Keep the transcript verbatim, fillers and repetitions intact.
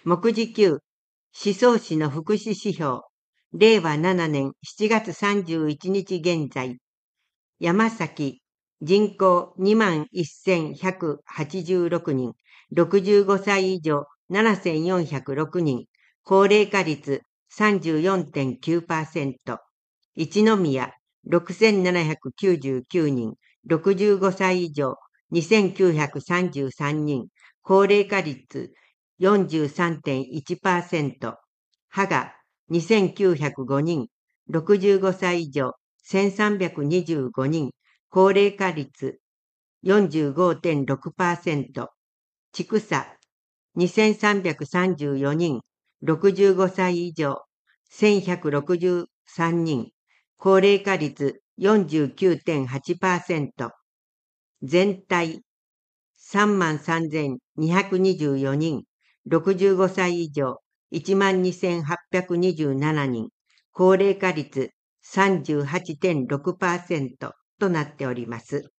目次きゅう、思想史の福祉指標、れいわななねんしちがつさんじゅういちにち現在、山崎、人口にまんせんひゃくはちじゅうろくにん、ろくじゅうごさい以上ななせんよんひゃくろくにん、高齢化率 さんじゅうよんてんきゅうパーセント、一宮、ろくせんななひゃくきゅうじゅうきゅうにん、ろくじゅうごさい以上にせんきゅうひゃくさんじゅうさんにん、高齢化率 よんじゅうさんてんいちパーセント、芳賀、にせんきゅうひゃくごにん、ろくじゅうごさい以上せんさんびゃくにじゅうごにん、高齢化率 よんじゅうごてんろくパーセント、千種、にせんさんびゃくさんじゅうよにん、ろくじゅうごさい以上せんひゃくろくじゅうさんにん、高齢化率 よんじゅうきゅうてんはちパーセント、全体 さんまんさんぜんにひゃくにじゅうよにん、ろくじゅうごさい以上 いちまんにせんはっぴゃくにじゅうななにん、高齢化率 さんじゅうはちてんろくパーセント となっております。